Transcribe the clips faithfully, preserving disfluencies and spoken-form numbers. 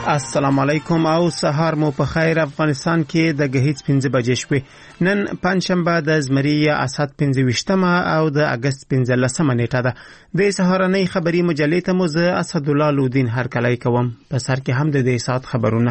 السلام علیکم او سهار مو په خیر. افغانستان کې د غهیځ پنځه بجې شوې. نن پنځشنبه د زمری اسد پنځه ویشتمه او د اگست پنځلسمه نیټه ده. د سهارنۍ خبری مجلې ته مو زه اسدالله لودین هرکلی کوم. په سر کې هم د دې سات خبرونه.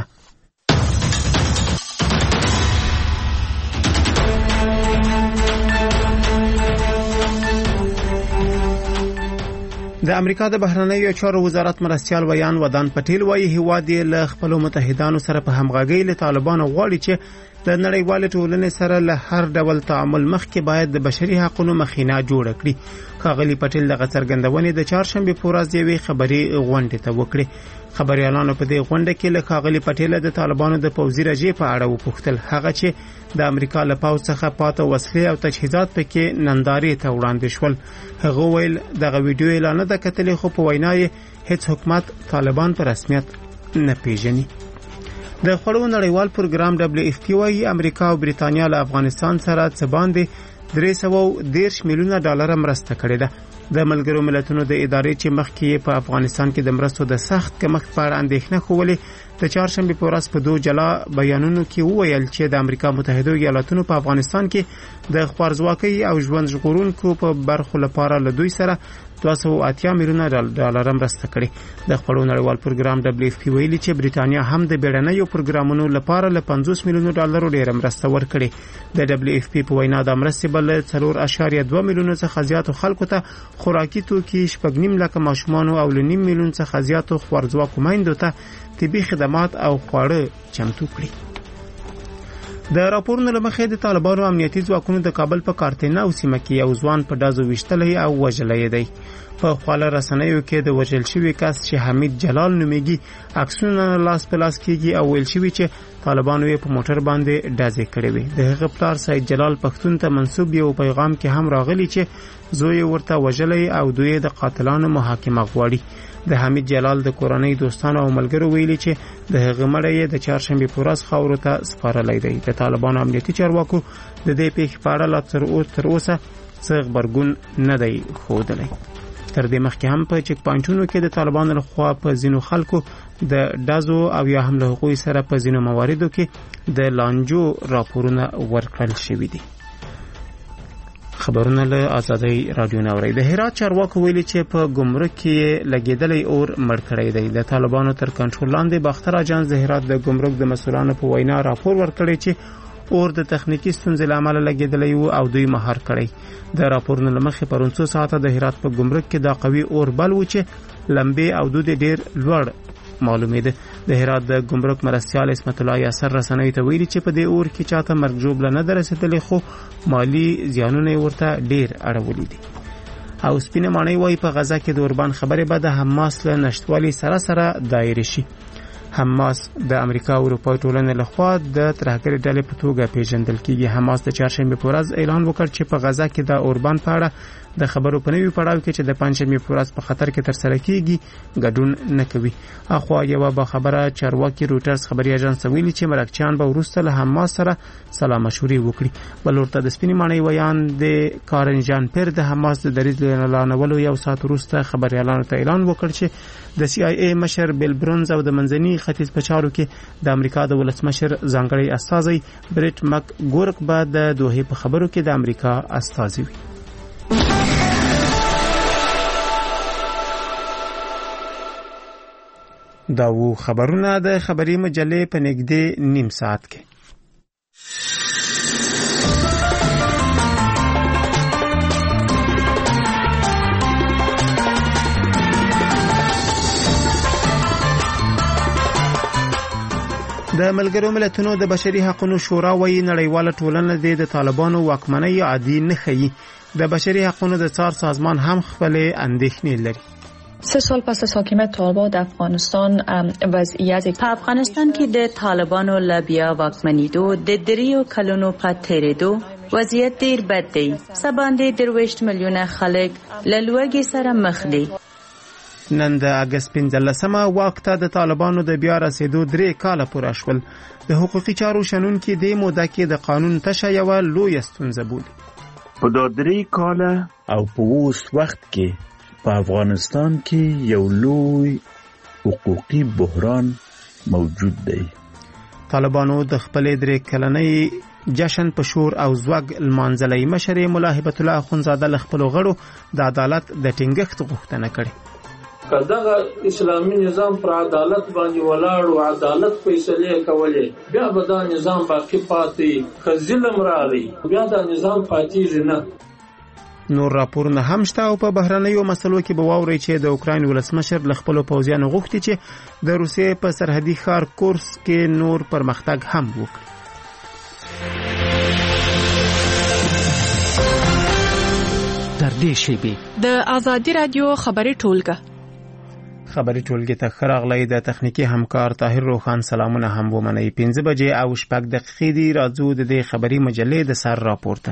د امریکا د بهرنیو چارو وزارت مرستیال ویان ودان پټیل وايي هیواد یې له خپل متحدانو سره په همغږۍ له طالبانو غواړي چې د نړیوال ټولنې سره له هر ډول تعامل مخکې باید د بشري حقوقو مخینه جوړ کړي. ښاغلي پټیل د څرګندونې د چهارشنبه په ورځ یوې خبري غونډې ته وکړي. خبريالانو په دې غونډه کې له ښاغلي پټیل د طالبانو د پوځي رژې په اړه وپوښتل. هغه چې د امریکا له پوځ څخه پاته وسلې او تجهیزات پکې نندارې ته وړاندې شول. هغه ویل دغه ویډیو اعلان د کتلې خو په وینا یې هیڅ حکومت طالبان په رسمیت نه پیژني. د خړو نړیوال پروګرام دبليو اف پی وايي امریکا او بریتانیا له افغانستان سره څه باندې درې سوه دېرش میلیونه ډالر مرسته کړې ده. د ملګرو ملتونو د ادارې چې مخکې په افغانستان کې د مرستو د سخت کمښت په اړه اندېښنه خوولې د چهارشنبه په ورځ په دوه جلا بیانونو کې وویل چې د امریکا متحده ایالاتونو په افغانستان کې د خوارځواکۍ او ژوند ژغورونکو په برخو لپاره له دوی سره دوه سوه اتیا میلیونه ډالر مرسته کړې. د خړو نړیوال پروګرام دبليو اف پی ویلي چې بریتانیا هم د بیړنیو پروګرامونو لپاره له پنځوس میلیونه ډالر ډېر مرسته ورکړي. د دبليو اف پی په وینا د مرستې بل څلور اعشاریه دوه میلیونه څخه زیاتو خلکو ته خوراکي توکي، شپږ نیم لکه ماشومان او ل نیم میلیون څخه زیاتو خوارځواکو میندو ته طبي خدمات او خواړه چمتو کړي. د راپورونو لمخې د طالبانو امنیتي ځواکونو د کابل په کارتینا سیمه کې یو ځوان په دازو وشتلې او وژلې دی. په خواله رسنیو کې د وژل شوی کس چې حمید جلال نومیږي عکسونه لاس په لاس کېږي او ویل شوی چې طالبانو یې په موټر باندې ډازې کړې وي. د هغه پلار سید جلال پښتون ته منسوب یو پیغام کې هم راغلی چې زوی ورته وژلې او دوی د قاتلانو محاکمه غواړي. د حمید جلال د کورنۍ دوستانو او ملګرو ویلي چې د هغه مړی د چهارشنبه په ورځ خاورو ته سپارلی دی. د طالبانو امنیتي چارواکو د دې پیښې په اړه لا تر اوسه څه خبرګون نه دی ښودلی. تر دې مخکې هم په چک پوینټونو کې د طالبانو لخوا په ځینو خلکو د ډازو او یا هم له هغوی سره په ځینو مواردو کې د لانجو راپورونه ورکړل شوي دي. خبرونه له آزادۍ رادیو نوري. د هرات چارواکو ویلي چې په ګمرک کې لګیدلې اور مړ کړی دی. د طالبانو تر کنټرول لاندې باختر اجانس د هرات د ګمرک د مسؤلانو په وینا راپور ورکړی چې اور د تخنیکی ستونزې له امله لګیدلې وو او دوی مهار کړی. د راپورونو لمخې پرون څو ساعته د هرات په ګمرک کې دا قوي اور بل و چې لمبې او دود ډیر لوړ معلومېده. د هرات د ګمرک مرستیال اسمت الله یاسر رسنۍ ته ویلي چې په دې اور کې چاته مرګ ژوبله نه درسېدلې خو مالی زیانونه ورته ډیر اړولې دي. او سپینه مانی وای په غزا کې د اوربان خبره به د حماس له نشټوالي سره سره دایره شي. حماس د امریکا او اروپا ټولنې لخوا د ترهګر ډلې په توګه پیژندل کیږي. حماس د چهارشنبه په ورځ اعلان وکړ چې په غزا کې د اوربان په اړه د خبرو په نوي پړاو کې چې د پنځمې په ورځ په خطر کې تر سره کیږي ګډون نه کوي. اخوا یو به خبره چارواکي روټرز خبري اژانس ویلي چې مرکچیان به ورسته له حماس سره سلام مشورې وکړي. بل ورته د سپینې مانی ویان د کارن جان پیر د حماس د دریځ اعلانولو یو ساعت وروسته خبريالانو ته اعلان وکړ چې د سی آی ای مشر بیل برونز او د منځني ختیځ په چارو کې د امریکا د ولسمشر ځانګړی استازی بریټ مک ګورک به د دوه په خبرو کې د امریکا استازی وي. دا و خبرونه د خبري مجلې په نږدې نیم ساعت کې. د ملګرو ملتونو د بشري حقوقو شورا وایي نړیواله ټولنه د طالبانو واکمنۍ عادي نه ښيي. د بشري حقوقو د څار سازمان هم خپل اندېښنې لري. سه سال پس از حاکمیت طالبان در افغانستان وضعیت په افغانستان کې د طالبانو لبیا واکمنیدو د دریو کلونو په تیریدو وضعیت ډیر بد دی. سباندې درویشت میلیونه خلک له لوږې سره مخ دي. نن د اگست پنځلسمه واک ته د طالبانو د بیا رسیدو درې کاله پوره شول. د حقوقي چارو شنونکي د موده کې د قانون تشه یوه لویه ستونزه بولي. په دا درې کاله او په اوس وخت کې په افغانستان کې یو لوی حقوقي بحران موجود دی. طالبانو د خپلې درې کلنۍ جشن په شور او زوګ لمانځلې. مشر ملا هبت الله اخونزاده له خپلو غړو د عدالت د ټینګښت غوښتنه کړې. کداغه اسلامي نظام پر عدالت باندې ولاړ او عدالت فیصله کولې بیا به دا نظام باقی پاتې خزلم راغی بیا دا نظام پاتې نه. نور راپورونه هم شته او په بهرنیو مسلو کې به واوري چې د اوکراین ولسمشر له خپل پوځیانو غوښتي چې د روسیې په سرحدي ښار کورس کې نور پرمختګ هم وکړي. در دې شیبې د آزادي رادیو خبري ټولګه خبري ټولګه ته خراغلی د تخنیکی همکار طاهر روخان سلامونه هم ومني. پنځه بجې او شپږ دقیقې دی راځو د دې خبري مجلې د سر راپورته.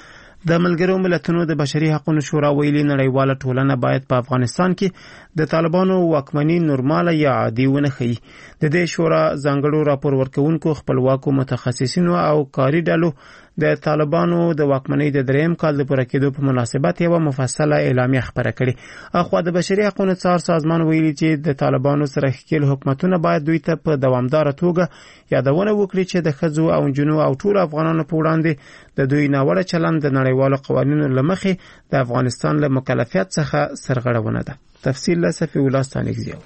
د ملګرو ملتونو د بشري حقوقو شورا ویلي نړیواله ټولنه باید په افغانستان کې د طالبانو واکمني نورماله یا عادي ونه ښیي. د دې شورا ځانګړو راپور ورکوونکو خپلواکو متخصصینو او کاري ډلو د طالبانو د واکمنۍ د دریم کال د پوره کېدو په مناسبت یو مفصله اعلامیه خبره کړې. اخوا د بشري حقوقو څار سازمان ویلي چې د طالبانو سره ښکېل حکومتونه باید دوی ته په دوامداره توګه یادونه وکړي چې د ښځو او نجونو او ټولو افغانانو په وړاندې د دوی ناوړه چلند د نړیوالو قوانینو له مخې د افغانستان له مکلفیت څخه سرغړونه ده. تفصیل له صفي الله ستانکزیو.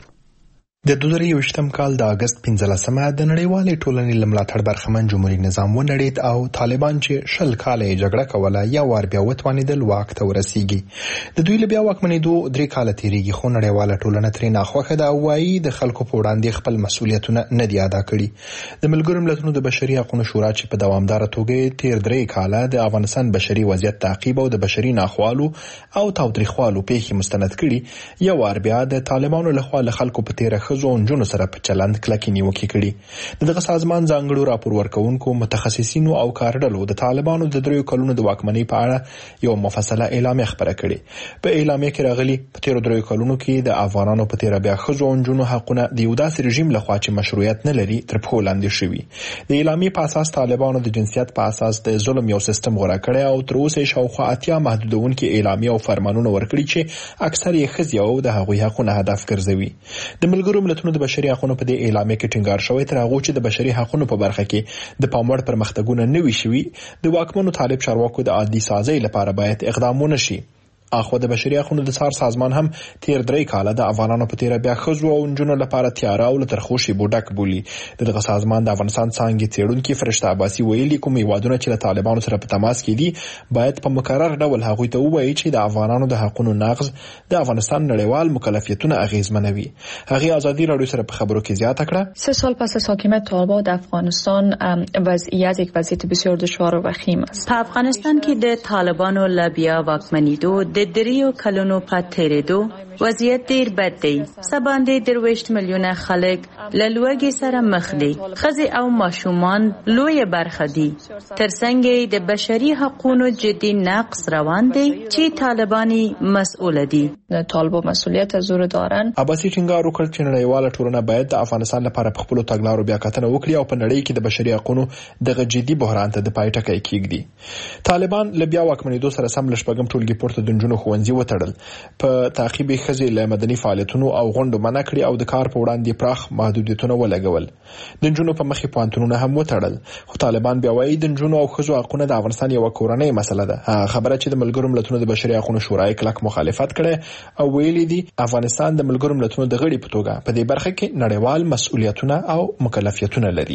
د دوه زره یوویشتم کال د اگست پنځلسمه د نړیوالې ټولنې له ملاتړ برخمن جمهوریت نظام ونړید او طالبان چې شل کاله جګړه کوله یا وار بیا وتوانېدل واک ته ورسیږي. د دوی له بیا واکمنېدو درې کاله تیریږي خو نړیواله ټولنه ترې ناخوښه ده او وایي د خلکو په وړاندې خپل مسؤلیتونه نه دي ادا کړي. د ملګرو ملتونو د بشري حقوقو شورا چې په دوامداره توګه تیر درې کاله د افغانستان بشري وضعیت تعقیب او د بشري ناخوالو او تاوتریخوالو پیښې مستند کړي یو وار بیا د طالبانو لخوا له خلکو په تیره خزو جنونو سره په چلند کلکې نیوکې کړي. دغه سازمان ځانګړو راپور ورکوونکو متخصصینو او کارډلو د طالبانو د دریو کلونو د واکمنۍ په اړه یو مفصله اعلامیه خبره کړې. په اعلامیه کې راغلي په تیرو دریو کلونو کې د افغانانو په تیره بیا خزو او جنونو حقونه د یو داسې رژیم لخوا چې مشروعیت نه لري تر پښو لاندې شوي. د اعلامیې په اساس طالبانو د جنسیت په اساس د ظلم یو سیستم غوړه کړی او تر اوسه شاوخوا اتیا محدودونکي اعلامیه او فرمانونه ورکړي چې اکثر یې ښځې او د هغوی حقونه هدف ګرځوي. د ملګرو ملتونو د بشري حقوقو په دې اعلامیه کې ټینګار شوی تر هغه چې د بشري حقوقو په برخه کې د پاموړ پرمختګونه نه وي شوي د واکمنو طالب چارواکو د عادي سازۍ لپاره باید اقدامونه شي. اخو د بشري حقوقو د څار سازمان هم تیر درې کاله د افغانانو په تیره بیا خزو او نجونو لپاره تیار او لترخوشي بوډک بولی. دغه سازمان د افغانستان څنګه تیرونکو فرشته عباسي ویلي کوم یوادونه چې له طالبانو سره په تماس کې دي باید په مکرر ډول هغوی ته ووایي چې د افغانانو د حقوقو نقض د افغانستان نړیوال مکلفیتونه اغیزمنوي. هغه آزادی رادیو سره په خبرو کې زیاته کړه. سه سال پس از حاکمیت طالبان در افغانستان وضعیت یک وضعیت بسیار دشوار و وخیم است. په افغانستان کې د طالبانو لبیا واکمنیدو د دریو کلونو په تیریدو وضعیت ډیر بد دی. سباندې درویشت میلیونه خلک له لوږې سره مخ دي. ښځې او ماشومان لویه برخه دي. ترڅنګ د بشري حقوقو جدي نقض روان دی چې طالبانی مسئول دي. طالبان مسئولیت از زور دارن. عباسی ټینګار وکړ چې نړیواله ټولنه باید د افغانستان لپاره په خپل تګلارو بیا کتنه وکړي او په نړۍ کې د بشري حقوقو دغه جدي بحران ته د پای ټکی کېږدي. طالبان له بیا واکمنېدو سره سم لشپږم ټولګي پورته د نجونو ښوونځي وتړل. په تعقیب ښځې له مدني فعالیتونو او غونډو منع کړي او د کار په وړاندې پراخ محدودیتونه ولګول. د نجونو په مخې پوهنتونونه هم وتړل. خو طالبان بیا وایي د نجونو او ښځو حقونه د افغانستان یو کورنۍ مسله ده. خبره چې د ملګرو ملتونو د بشري حقوقو شورا کلک مخالفت کړي او ویلي دي افغانستان د ملګرو ملتونو د غړي په توګه په دې برخه کې نړیوال مسؤلیتونه او مکلفیتونه لري.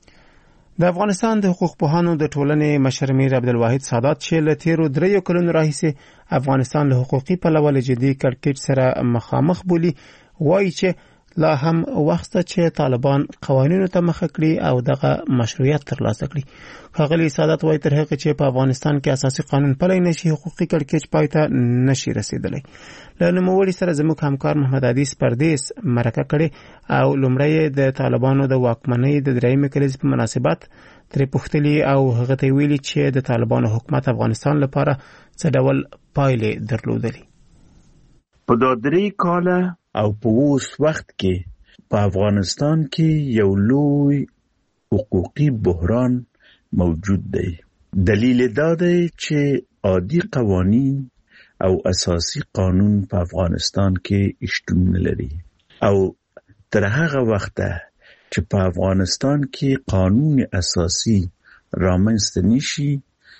د افغانستان د حقوق پوهانو د ټولنې مشر میر عبدالواحد سادات چې له تیرو دریو کلونو راهیسې افغانستان له حقوقي پلوه له جدي کړکېچ سره مخامخ بولي وایي چې لا هم وخت چې طالبان قوانینو ته مخه کړي او دغه مشروعیت ترلاسه کړي. ښاغلي سادات وایي تر هغه چې په افغانستان کې اساسي قانون پلی نشي حقوقي کړکېچ پای ته نشي رسیدلی. له نوموړي سره زموږ همکار محمد عدیس پردیس مرکه کړې او لومړی د طالبانو د واکمنۍ د درېیمې کلیزې په مناسبت ترې پوښتلي او هغه ته ویلي چې د طالبانو حکومت افغانستان لپاره څه ډول پایلې درلودلې. په دا درې کاله او په اوس وخت کې په افغانستان کې یو لوی حقوقي بحران موجود دی. دلیل دا دی چې عادي قوانین او اساسي قانون په افغانستان کې شتون لري او تر هغه وخته چې په افغانستان کې قانون اساسي رامنځته نشي،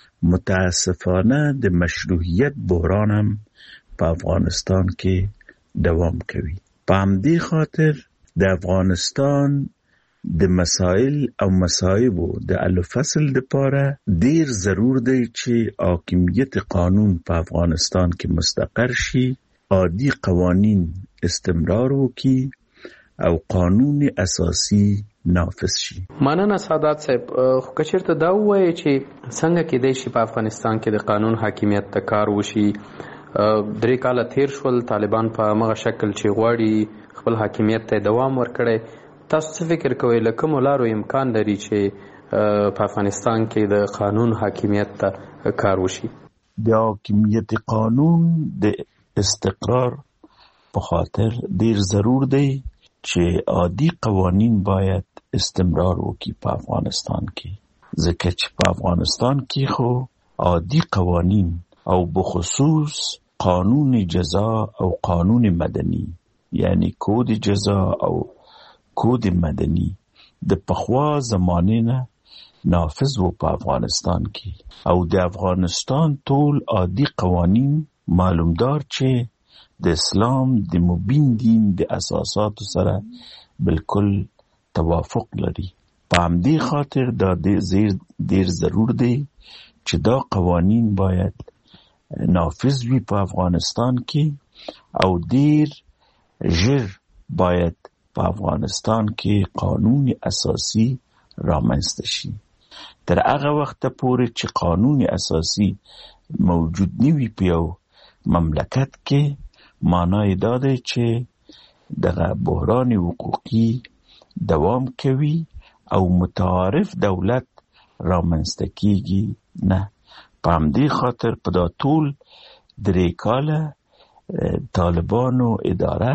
متاسفانه د مشروعیت بحران هم په افغانستان کې دوام کوي. په همدې خاطر د افغانستان د مسائل او مصائبو د حل فصل لپاره ډیر ضرور دی چې حاکمیت قانون په افغانستان کې مستقر شي، عادي قوانین استمرار وکړي او قانون اساسي نافذ شي. مننه سادات صاحب. خو کچیرته دا وایي چې څنګه کېدای شي په افغانستان کې د قانون حاکمیت ته کار وشي؟ درې کاله تیر شول، طالبان په هغه شکل چې غواړي خپل حاکمیت ته دوام ورکړي. تاسو څه فکر کوئ له کومو لارو امکان لري چې په افغانستان کې د قانون حاکمیت ته کار وشي؟ د حاکمیت قانون د استقرار په خاطر ډیر ضرور دی چې عادي قوانین باید استمرار وکړي په افغانستان کې، ځکه چې په افغانستان کې خو عادي قوانین او بخصوص قانون جزا او قانون مدني، یعنی کود جزا او کود مدني د پخوا زمانه نه نافذ و په افغانستان کې، او د افغانستان ټول عادي قوانین معلومدار چې د اسلام د مبین دین د اساساتو سره بالکل توافق لري. په همدې خاطر دا ډیر ضرور دی چې دا قوانین باید نافذ وي په افغانستان کې، او ډیر ژر باید په افغانستان کې قانون اساسي رامنځته شي. تر هغه وخته پورې چې قانون اساسي موجود نه وي په یو مملکت کې، معنی دا دی چې دغه بحران حقوقي دوام کوي او متعارف دولت رامنځته کیږي نه. په همدې خاطر په دا ټول درې کاله طالبانو اداره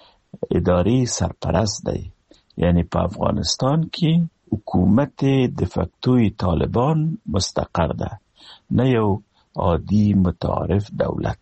ادارې سرپرست دی، یعنی په افغانستان کې حکومت د فکتوی طالبان مستقر ده، نه یو عادي متعارف دولت.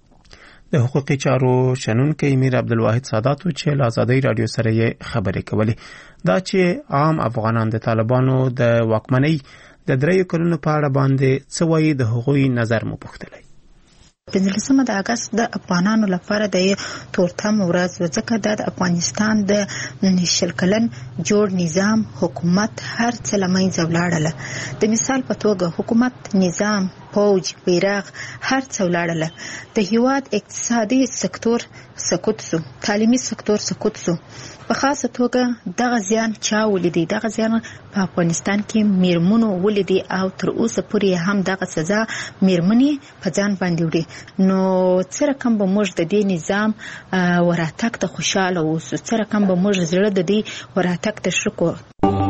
د حقوقي چارو شنونکی امیر عبدالواحد سادات چې له آزادۍ رادیو سره یې خبرې کولې، دا چې عام افغانان د طالبانو د واکمنۍ د دریو کلونو په اړه باندې څه وایي، د هغوی نظر مو پوښتلی. پنځلسمه د اګست د افغانانو لپاره د تورتم ورځ و، ځکه دا د افغانستان د شل کلن جوړ نظام حکومت هر څه له منځه ولاړله. د مثال په توګه حکومت، نظام، فوج، بیرغ هر څه ولاړله. د هیواد اقتصادي سکتور سقوط سو، تعلیمي سکتور سقوط سو. په خاصه توګه دغه زیان چا ولیدي؟ دغه زیان په افغانستان کې میرمنو ولیدي، او تر اوسه پورې هم دغه سزا میرمنې په ځان باندې وړي. نو څه رقم به موږ د دې نظام وراتګ ته خوشاله اوسو؟ څه رقم به موږ زړه د دې وراتګ ته ښه کړو؟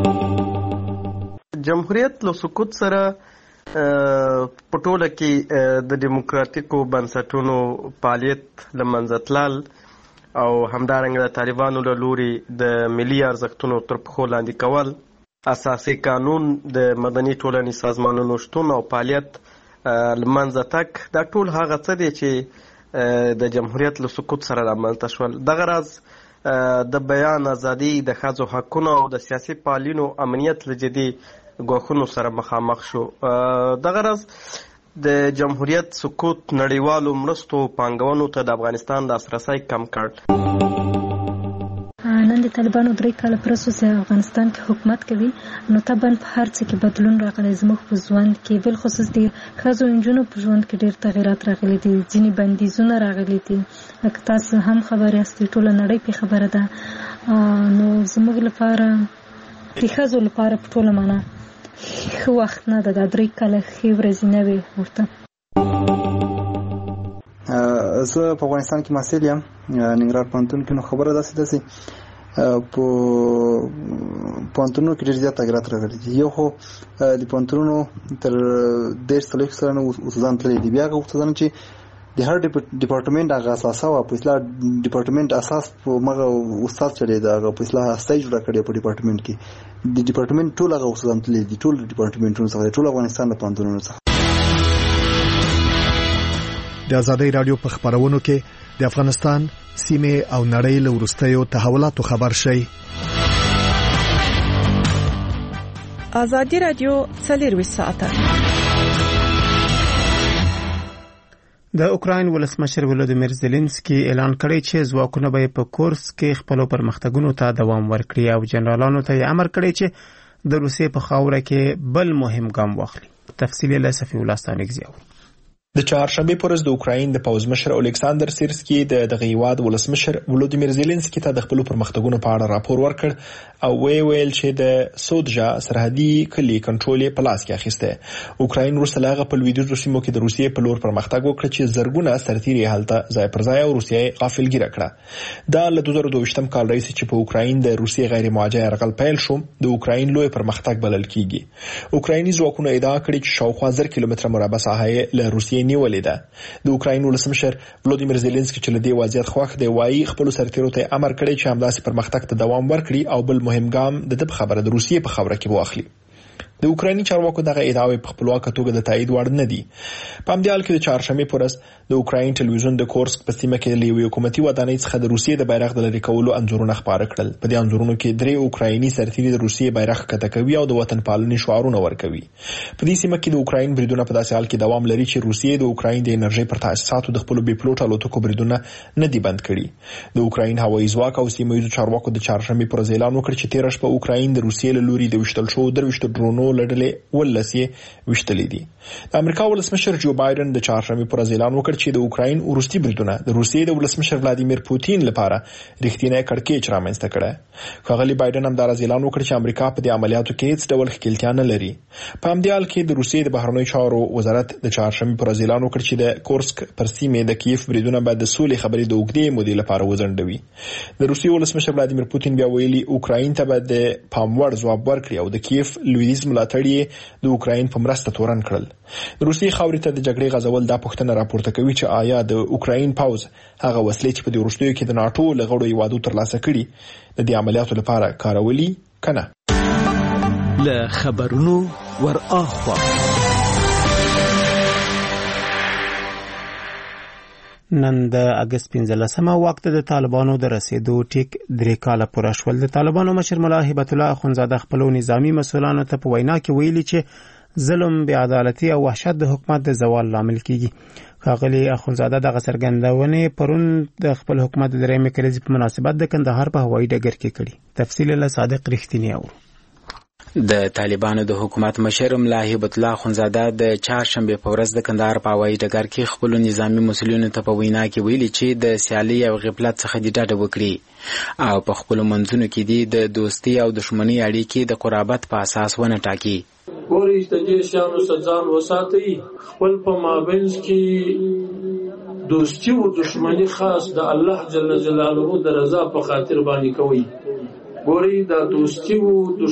جمهوریت له سقوط سره په ټوله کې د دیموکراتیکو بنسټونو فعالیت له منځه تلل، او همدارنګه د طالبانو له لوري د ملي ارزښتونو تر پښو لاندې کول، اساسي قانون، د مدني ټولنې سازمانونو شتون او فعالیت له منځه تګ، دا ټول هغه څه دی چې د جمهوریت له سقوط سره رامنځته شول. دغه راز د بیان ازادي، د ښځو حقونو او د سیاسي فعالینو امنیت له جدي ګواښونو سره مخامخ شو. دغه راز د جمهوریت سقوط نړیوالو مرستو پانګونو ته د افغانستان لاسرسی کم کړ. نن د طالبانو درې کاله پرسو چې افغانستان کې حکومت کوي، نو طبعا په هر څه کې بدلون راغلی. زموږ په ژوند کې بالخصوص د ښځو نجونو په ژوند کې ډېر تغیرات راغلي دي، ځینې بندیزونه راغلي دي. لکه تاسو هم خبر یاست، ټوله نړۍ پې خبره ده. نو زموږ لپاره، د ښځو لپاره په ټوله معنا ښه وخت نه ده. دا درې کاله ښې ورځې نه وې ورته. زه په افغانستان کې محصل یم، ننګرهار پوهنتون کې. نو خبره داسې ده چې په پوهنتونونو کې ډېر زیات تغیرات راغلي دي. یو خو د پوهنتونونو تر دېرش څلوېښت سلنه استادان تللي دي. بیا هغه استادان چې د هر ډپارټمنټ هغه اساسه وه، په اصطلاح ډپارټمنټ اساس په مغه استاد چلېده، هغه په اصطلاح هسته یې جوړه کړې په ډپارټمنټ کې. د ډپارټمنټ ټول هغه استادان تللي دي، ټول ډپارټمنټونو څخه، ټول افغانستان د پوهنتونونو څخه. د آزادۍ رادیو په خبرونو کې د افغانستان، سیمه او نړۍ له وروستیو تحولاتو خبر شئ. ازادي رادیو څلرویشت ساعته. د اوکراین ولسمشر ولودیمیر زيلنسکي اعلان کړی چې ځواکونه به په کورس کې خپل پرمختګونو ته دوام ورکړي او جنرالانو ته امر کړی چې د روسیې په خاوره کې بل مهم ګام واخلي. تفصیل له صفی الله ستانګزیو. د چهارشنبه پر ورځ د اوکراین د پوزمشر الیکساندر سیرسکي د دغه هیواد ولسمشر ولودیمیر زيلنسکي ته د خپل پرمختګونو په اړه راپور ورکړ او وی ویل چې د سودجا سرحدي کلی کنټرول په لاس کې اخیسته. اوکراین وروسته لاغه په لویدیځو سیمو کې د روسیې په لور پرمختګ وکړ چې زرګونه سرتیري حالت ځای پر ځای او روسیې غافلګیره کړه. دا له دوه زره دوه ویشتم کال راځي چې په اوکراین د روسیې غیر مواجه یرغل پیل شو. د اوکراین لوی پرمختګ بلل کیږي. اوکرایني ځواکونه ادعا کړې چې شاوخوا زر کیلومتره مربع ساحه له روسیې نیولې ده. د اوکراین ولسمشر ولودیمیر زيلنسکي چې له دې وضعیت خوښ دی وایي خپل سرتیرو ته امر کړی چې همداسې پرمختګ ته دوام ورکړي او بل مهم ګام د دې خبره د روسیې په خبره کې واخلي. د اوکرایني چارواکو دغه ادعاوې په خپلواکه توګه د تایید وړ نه دي. په همدې حال کې د چهارشنبه پر ورځ د اوکراین ټلویزیون د کورسک په سیمه کې له یوې حکومتي ودانۍ څخه د روسیې د بیرغ د لرې کولو انځورونه خپاره کړل. په دې انځورونو کې درې اوکرایني سرتیري د روسیې بیرغ ښکته کوي او د وطن پالنې شعارونه ورکوي. په دې سیمه کې د اوکراین بریدونه په داسې حال کې دوام لري چې روسیې د اوکراین د انرژي پر تاسیساتو د خپل بي پلوټ الوتکو بریدونه نه دي بند کړي. د اوکراین هوایي ځواک او سیمه ییزو چارواکو د چهارشنبه پر ورځ اعلان وکړ چې تیر شپه اوکراین د روسیې له لوري د وشتل شو درويشت ډرونو لړلې ولسي وشتلې دي. د امریکا ولسمشر جو بایدن د چهارشنبه پر ورځ اعلان وکړ چې د اوکراین وروستي بریدونه د روسیې د ولسمشر ولادیمیر پوتین لپاره رښتینی کړکېچ رامنځته کړي. ښاغلي بایدن هم دا اعلان وکړ چې امریکا په دې عملیاتو کې هیڅ ډول ښکیلتیا نه لري. په همدې حال کې د روسیې د بهرنیو چارو وزارت د چهارشنبه پر ورځ اعلان وکړ چې د کورسک پر سیمه د کیف بریدونه بعد د سولې خبرې د اوږدې مودې لپاره وزندوي. د روسیې ولسمشر ولادیمیر پوتین بیا ویلي اوکراین ته به د پاموړ ځواب ورکړي او د کیف لویدیځ ملاتړي د اوکراین په مرسته تورن کړل. د روسیې خاورې ته د جګړې غځول دا پوښتنه راپورته کوي چې آیا د اوکراین پاوز هغه وسلې چې په دې وروستیو کې د ناتو له غړو هیوادو ترلاسه کړي د دې عملیاتو لپاره کارولي کنه. له خبرونو ور اخوا نن د اگست پنځلسمه وخت د طالبانو د رسیدو ټیک درې کاله پوره شول. د طالبانو مشر ملا هبت الله اخونزاده خپل نظامی مسؤلانو ته په وینا کې ویلي چې ظلم، بې عدالتي او وحشت د حکومت د زوال لامل کیږي. ښاغلي اخونزاده دغه څرګندونې پرون د خپل حکومت د درېیمې کلیزې په مناسبت د کندهار په هوایي ډګر کې کړي. تفصیل له صادق رښتینی اورو. د طالبانو د حکومت مشر ملا هبت الله اخونزاده د چهارشنبه په ورځ د کندهار په هوایي ډګر کې خپل نظامی مسؤلینو ته په وینا کې ویلي چې د سیالي او غفلت څخه د ډاډه وکړي او په خپل منځونو کې دي د دوستي او دښمنۍ اړیکې د قرابت په اساس ونه ټاکي. ګوري چې د شانو سزان وساتي خپل په مابینس کې دوستي او دښمنۍ خاص د الله جل جلاله د رضا په خاطر باندې کوي. ګوري دا دوستي او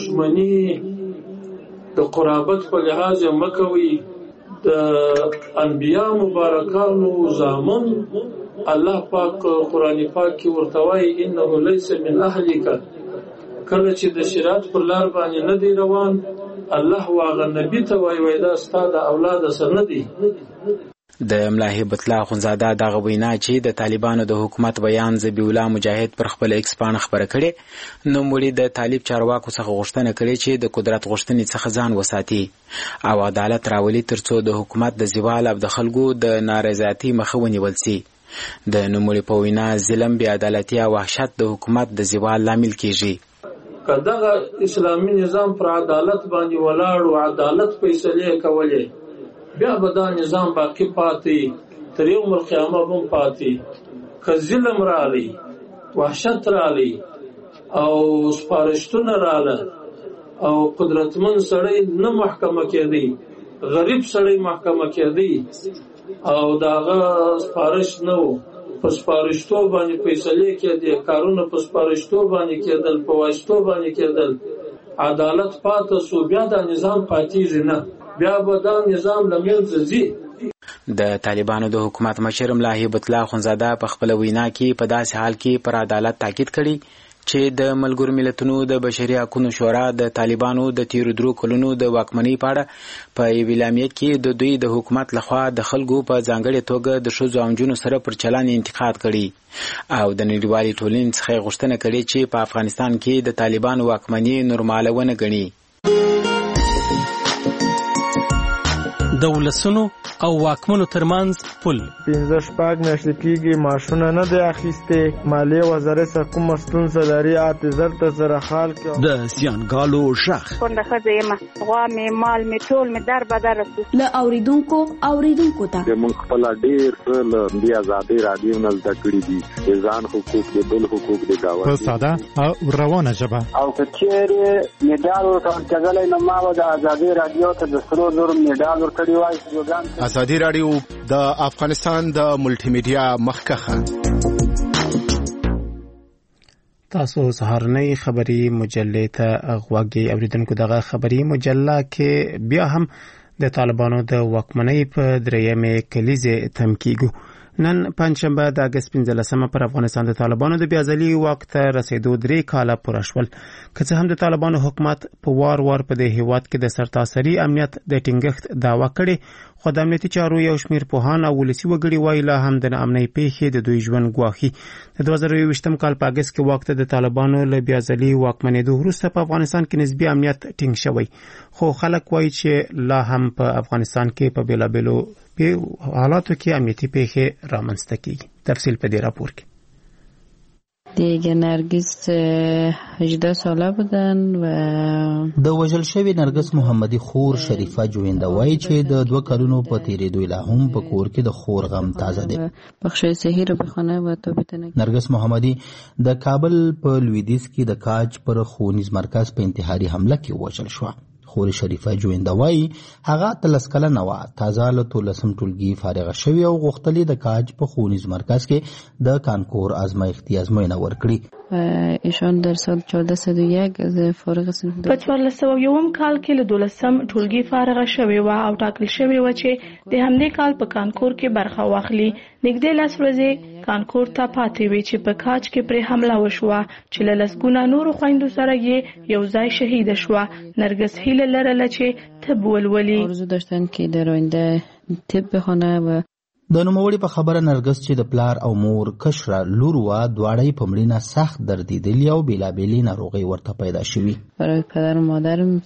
دښمنۍ د قرابت په لحاظ مکوي. د انبیاء مبارکانو زامن الله پاک قرآن پاک کې ورته وایي انه ليس من اهلک. کله چې د شریعت پر لار باندې نه دی روان الله واغه نبی ته وایي وای دا ستاسو اولاد سره نه دي. د ملا هبت الله اخونزاده دغه وینا چې د طالبانو د حکومت بیان ذبیح الله مجاهد پر خپل ایکس پاڼه خبره کړې نو مړي د طالب چارواکو څخه غوښتنه کړې چې د قدرت غوښتنې څخه ځان وساتي او عدالت راولي ترڅو د حکومت د زوال او د خلکو د نارضایتۍ مخه ونیول شي. د نوموړي په وینا ظلم، بې عدالتي او وحشت د حکومت د زوال لامل کیږي. کداغه اسلامي نظام پر عدالت باندې ولاړ او عدالت فیصله کولې بیا به دا نظام باقی پاتې تر یو مر قیامت هم پاتې. که ظلم رالی، وحشت رالی او سپارښتونه راله او قدرتمن سړی نه محکمه کېدی، غریب سړی محکمه کېدی او داغه سپارښت نه و په سپارښتو باندې فیصله کېدی، کارونه په سپارښتو باندې کېدل، په واسطو باندې کېدل، عدالت پاتې سو بیا دا نظام پاتېږي نه، بیا به دا نظام له منځه ځي. د طالبانو د حکومت مشر ملا هبت الله اخونزاده په خپل وینا کې په داسې حال کې پر عدالت تاکید کړي چې د ملګرو ملتونو د بشري حقوقو شورا د طالبانو د تیر درو کلونو د واکمنۍ په اړه په یوه اعلامیه کې د دوی د حکومت لخوا د خلکو په ځانګړې توګه د ښځو او نجونو سره پر چلن انتقاد کړي او د نړیوالې ټولنې څخه غوښتنه کړې چې په افغانستان کې د طالبانو واکمنۍ نورماله ونه ګڼي. د ولسونو او واکمنو ترمنځ پل. پنځه شپږ میاشتې کېږي معاشونه نه دی اخیستې. مالیې وزارت څخه کومه ستونزه لري اته زر ته زره خال کې. د زیانګالو غږ کونډه ښځه یم، غوا مې مال مې ټول مې در بدر رسو. له اوریدونکو اوریدونکو ته موږ خپل ډېر څه له دې ازادۍ رادیو نه زده کړي دي. د ځان حقوق د بل حقوق د دعوت په ساده او روانه ژبه. او که چېرې مډال ورکول کېدلی نو ما به د ازادۍ رادیو ته د سرو زرو مډال ورکړی وای. ازادي رادیو د افغانستان د ملټي میډیا مخکخه. تاسو سهارنۍ خبری مجلې ته غوږی اوریدونکو. دغه خبری مجله کې بیا هم د طالبانو د واکمنۍ په درېیمې کلیزې تم کیږو. نن پنځشنبه د اگست پنځلسمه پر افغانستان د طالبانو د بیازلي واک ته رسیدو درې کاله پوره شول. که څه هم د طالبانو حکومت په وار وار په دې هیواد کې د سرتاسري امنیت د ټینګښت دعوا کړې، خو د امنیتي چارو یو شمیر پوهان او ولسي وګړي وایي لا هم د ناامنۍ پیښې د دوی ژوند ګواښي. د دوه زره یوویشتم کال په اگست کې واک ته د طالبانو له بیازلي واکمنېدو وروسته په افغانستان کې نسبي امنیت ټینګ شوی، خو خلک وایي چې لا هم په افغانستان کې په بیلابیلو په حالاتو کې امنیتي پیښې رامنځته کیږي. تفصیل په دې راپور کې. دیگه نرگس هجده ساله بودن و د وژل شوی نرگس محمدی خور شریفه جوینده وایي چې د دوه کلونو په تیریدو لا هم په کور کې د خور غم تازه دی. بخشای صحی رو بخونه و تو بتنه. نرگس محمدی د کابل په لویدیځ کې د کاج پر ښوونیز مرکز په انتحاري حمله کې وژل شو. خور شریفه جوینده وایي هغه اتلس کلنه وه، تازه له تولسم ټولګي فارغه شوې او غوښتلې د کاج په ښوونیز مرکز کې د کانکور ازمایښتي ازموینه ورکړي. ایشان در سال چهارده صد و یک از فارغ صنف په څوارلس سوه یوم کال کې له دولسم ټولګي فارغه شوې وه او ټاکل شوې وه چې د همدې کال په کانکور کې برخه واخلي. نږدې لس ورځې کانکور ته پاتې وې چې په کاج کې پرې حمله وشوه چې له لسګونه نورو خویندو سره یې یو ځای شهیده شوه. نرگس هیله لرله چې طب ولولي. آرزو داشتن که در آینده طب بخونه و د نوموړي په خبره نرگس چې د پلار او مور کشره لور وه دواړه یې په مړینه سخت دردېدلي او بېلابېلې ناروغۍ ورته پیدا شوي. برای پدر و مادرم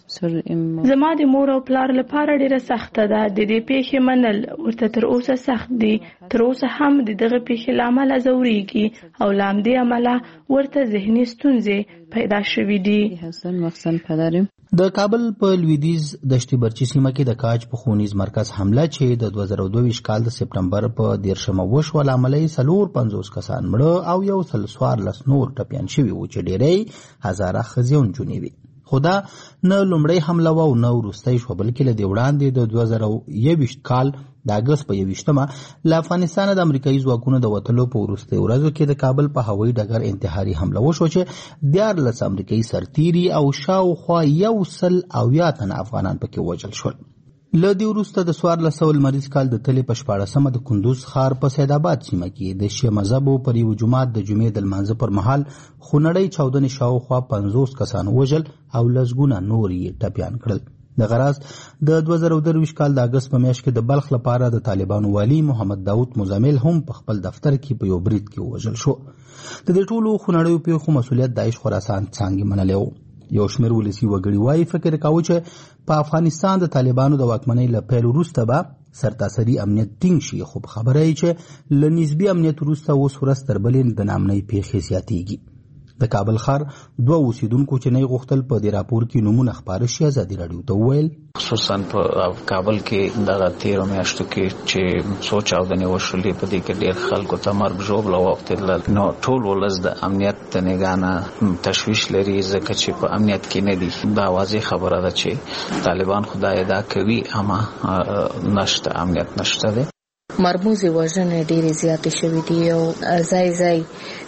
زما د مور او پلار لپاره ډېره سخته ده. د دې پیښې منل ورته تر اوسه سخت دي. تر اوسه هم د دغه پیښې له امله ځورېږي او له همدې امله ورته ذهني ستونزې پیدا شوي دي. مخصوصا پدرم د کابل په لویدیځ دشتي برچي سیمه کې د کاج په ښوونیز مرکز حمله چې د دوه زره دوه ویشت کال د سپټمبر په دیرشمه وشوه له امله یې څلور پنځوس کسان مړه او یو سل څوارلس نور ټپیان شوي وو چې ډېری هزاره ښځې او نجونې وې. خو دا نه لومړی حمله وه او نه وروستی شوه، بلکې له دې وړاندې د دوه زره یوویشت کال د اګست په یوویشتمه له افغانستانه د امریکایي ځواکونو د وتلو په وروستیو ورځو کې د کابل په هوایي ډګر انتحاري حمله وشوه چې دیارلس امریکایي سرتیري او شاوخوا یو سل اویا تنه افغانان پکې وژل شول. له دې وروسته د څوارلس سوه لمریز کال د تلې په شپاړسمه د کندوز ښار په سید آباد سیمه کې د شیعه مذهبو پر یو جومات د جمعې د لمانځه پر مهال خونړۍ چاودنې شاوخوا پنځوس کسان وژل او لسګونه نور یې ټپیان کړل. د غراض د دوه زره درویشت کال د اګست په میاشت کې د بلخ لپاره د طالبانو والي محمد داود مزمل هم په خپل دفتر کې په یو برید کې وژل شو. د دې ټولو خونړیو پیښو مسؤلیت داعش خراسان څانګې منلی و. یو شمېر ولسي وګړي وایي فکر کاوه چې په افغانستان د طالبانو د واکمنۍ له پیل وروسته به سرتاسري امنیت ټینګ شي، خو په خبره یې چې له نسبي امنیت وروسته اوس ورځ تر بلې د ناامنۍ پیښې زیاتېږي. د کابل ښار دوه اوسیدونکو چې نه غوښتل په دې راپور کې نومونه خپاره شي ازادي راډیو ته وویل خصوصا په کابل کې دغه تیرو میاشتو کې چې څو چاودنې وشولې په دې کې ډېر خلکو ته مرګ ژوبله واوښتېدله. نو ټول ولس د امنیت د نګاه نه تشویش لري ځکه چې په امنیت کې نه دي. دا واضح خبره ده چې طالبان خو دا ادعا کوي اما نشته، امنیت نشته دی. مرموزې وژنې ډېرې زیاتې شوې دي او ځای ځای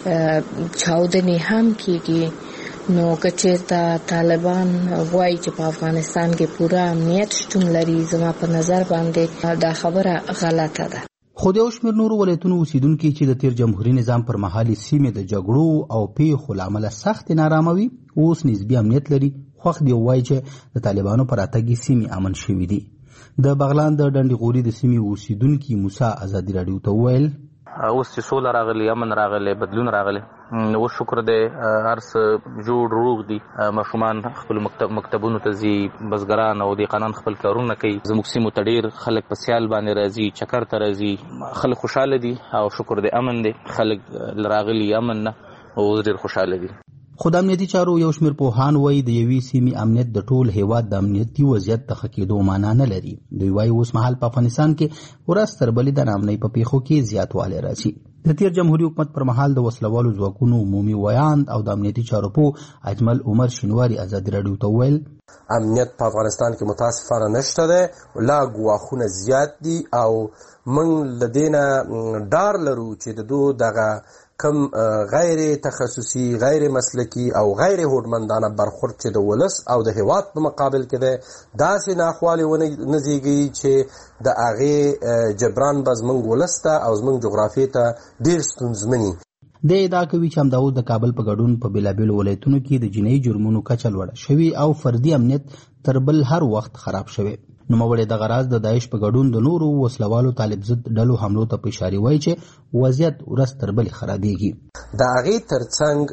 چاودنې هم کېږي. نو که چېرته طالبان وایي چې په افغانستان کې پوره امنیت شتون لري، زما په نظر باندې دا خبره غلطه ده. خو د یو شمېر نورو ولایتونو اوسیدونکي چې د تیر جمهوري نظام پر مهال سیمې د جګړو او پیښو له امله سختې نارامه وي اوس نسبي امنیت لري. خوښ دی وایي چې د طالبانو په راتګ سیمې امن شوي دي. د بغلان د ډنډې غوري د سیمې اوسیدونکي موسی ازادي راډیو ته وویل اوس چې سوله راغلی، امن راغلی، بدلون راغلی، و شکر دی هر څه جوړ روغ دي، ماشومان خپل مکتب مکتبونو ته ځي، بزګران او دهقانان خپل کارونه کوي. زموږ سیمو ته ډېر خلک په سیال باندې راځي، چکر ته راځي، خلک خوشحاله دي او شکر دی امن دی، خلک راغلي امن نه او ډېر خوشحاله دي. خو د امنیتي چارو یو شمېر پوهان وایي د یوې سیمې امنیت د ټول هیواد د امنیتي وضعیت د ښه کېدو معنا نه لري. دوی وایي اوس مهال په افغانستان کې ورځ تر بلې د ناامنۍ په پیښو کې زیاتوالی راځي. د تیر جمهوري حکومت پر مهال د وسلوالو ځواکونو عمومي ویاند او د امنیتي چارو پوه اجمل عمر شینواري ازادي راډیو ته وویل امنیت په افغانستان کې متاسفانه نشته دی، لا ګواښونه زیات دي او موږ له دې نه ډار لرو چې د دو دغه کم غیر تخصصي، غیر مسلکی او غیر هوډمندانه برخورد چې د ولس او د هیواد په مقابل کې دی داسې ناخوالې ونه زیږوي چې د هغې جبران به زموږ ولس ته او زموږ جغرافیې ته ډېر ستونزمني. د ادعا کوي چې همدا د کابل په ګډون په بېلابېلو ولایتونو کې د جنایي جرمونو کچه لوړه شوې او فردي امنیت تر بل هر وخت خراب شوی. نوموړی دغه راز د داعش په ګډون د نورو وسلوالو طالب ضد ډلو حملو ته په اشارې وایي چې وضعیت ورځ تر بلې خرابېږي. د هغې تر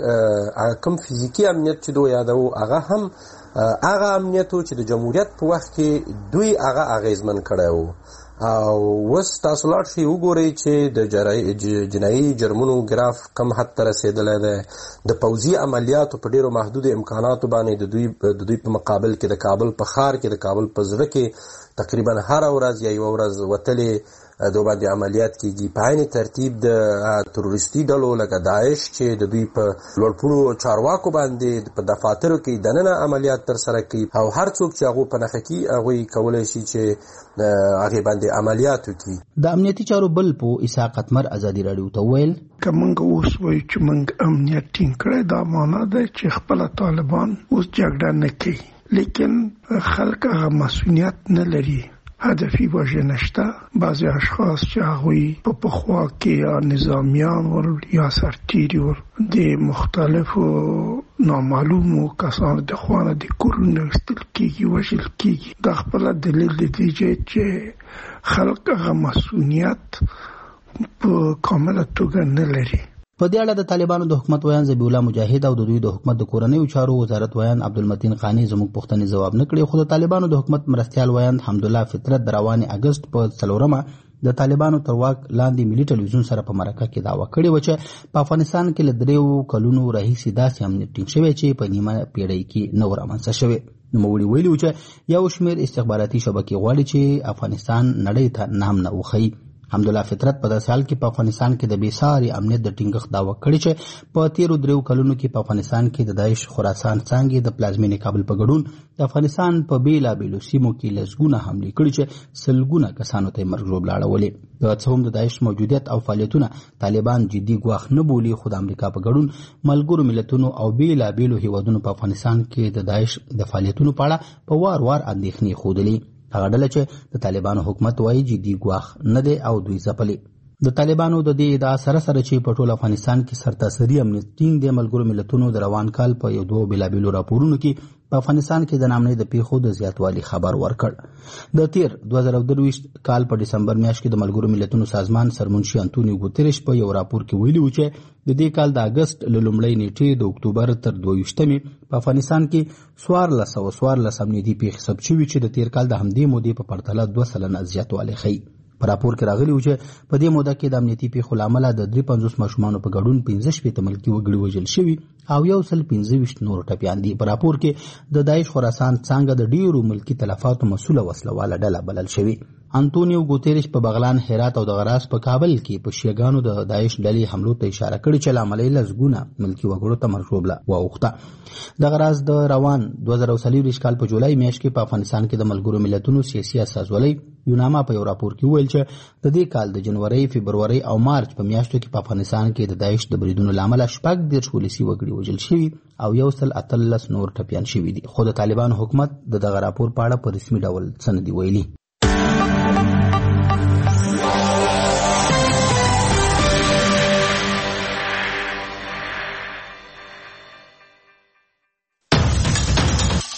څنګ کوم فزیکي امنیت چې دوی یادوو هغه هم هغه امنیت و چې د جمهوریت په وخت کې دوی هغه اغېزمن کړی و او اوس تاسو لاړ شئ وګورئ چې د جنایي جرمونو ګراف کم حد ته رسېدلی دی. د پوځي عملیاتو په ډېرو محدودو امکاناتو باندې د دوی د دوی په مقابل کې د کابل په ښار کې د کابل په زړه کې تقریبا هره ورځ یا یوه ورځ وتلې دو باندې عملیات کیږي. په عین ترتیب د تروریستي ډلو لکه داعش چې د دوی په لوړپوړو چارواکو باندې په دفاترو کې دننه عملیات ترسره کوي او هر څوک چې هغوی په نښه کي هغوی کولی شي چې هغې باندې عملیات وکړي. د امنیتي چارو بل پوه اسحاق اتمر ازادي راډیو ته وویل که موږ اوس وایو چې موږ امنیت ټینګ کړی دا معنا ده چې خپله طالبان اوس جګړه نه کوي، لیکن خلک هغه مسؤلیت نه لري. هدفي وجه نشته. بعضی اشخاص چې هغوی په پخوا کې یا نظامیان ول یا سرتیري ول د مختلفو نامعلومو کسانو د خوانه د کورونو ایستل کېږي، وژل کېږي. دا خپله دلیل د دې چې خلک هغه مسؤلیت په کامله توګه نه لري. په دې اړه د طالبانو د حکومت ویان ذبیح الله مجاهد او د دوی د حکومت د کورنیو چارو وزارت ویان عبدالمتین قانی زموږ پوښتنې ځواب نه کړي. خو د طالبانو د حکومت مرستیال ویان حمدالله فطرت د روانې اګست په څلورمه د طالبانو تر واک لاندې ملي ټلویزیون سره په مرکه کې دعوه کړې وه چې په افغانستان کې له دریو کلونو راهیسې داسې امنیت ټینګ شوی چې په نیمه پیړۍ کې نه و رامنځته شوی. نوموړي ویلي و چې یو شمېر استخباراتي شبکې غواړي چې افغانستان نړۍ ته نام نه وښیي. حمدالله فطرت په داسې حال کې په افغانستان کې د بېساري امنیت د ټینګښت دعوه کړې چې په تیرو دریو کلونو کې په افغانستان کې د داعش خراسان څانګې د پلازمینې کابل په ګډون د افغانستان په بېلابېلو سیمو کې لسګونه حملې کړي چې سلګونه کسانو ته یې مرګ ژوبله اړولې. که څه هم د داعش موجودیت او فعالیتونه طالبان جدي ګواښ نه بولي، خو د امریکا په ګډون ملګرو ملتونو او بېلابېلو هیوادونو په افغانستان کې د داعش د فعالیتونو په اړه په وار وار اندېښنې ښودلې. هغه ډله چې د طالبانو حکومت وایي جدي ګواښ نه دی او دوی ځپلې. د طالبانو د دې ادعا سره سره چې په ټول افغانستان کې سرتاسري امنیت ټینګ دی، ملګرو ملتونو د روان کال په یو دوه بېلابېلو راپورونو کې په افغانستان کې د ناامنۍ د پیښو د زیاتوالي خبر ورکړ. د تیر دوه زره درویشت کال په ډسمبر میاشت کې د ملګرو ملتونو سازمان سرمنشي انتونیو ګوتریش په یو راپور کې ویلي و چې د دې کال د اګست له لومړۍ نیټې د اکتوبر تر دوه ویشتمې په افغانستان کې څوارلس سوه څوارلس امنیتي پیښې ثبت شوي چې د تیر کال د همدې مودې په پرتله دوه سلنه زیاتوالی ښیي. په راپور کې راغلي و چې په دې موده کې د امنیتي پیښو له امله د درې پنځوس ماشومانو په ګډون پنځه شپېته ملکي وګړي وژل شوي او یو سل پنځه ویشت نور ټپیان دي. په راپور کې د داعش خراسان څانګه د ډیرو ملکي تلفاتو مسؤله وسلواله ډله بلل شوې. انتونیو ګوتریش په بغلان، هرات او د غراس په کابل کې په شیعاګانو د داعش ډلې حملو ته اشاره کړې چې له امله یې لسګونه ملکي وګړو ته مرګ ژوبله واوښته. د غراس د روان دوه زره څلوېښت کال په جولای میاشت کې په افغانستان کې د ملګرو ملتونو سیاسي استازولۍ یوناما په یو راپور کې وویل چې د دې کال د جنورۍ، فبرورۍ او مارچ په میاشتو کې په افغانستان کې د داعش د بریدونو له امله شپږ دېرش ولسي وګړي وژل شوي او یو سل اتلس نور ټپیان شوي دي. خو د طالبانو حکومت د دغه راپور په اړه په رسمي ډول څه نه دي ویلي.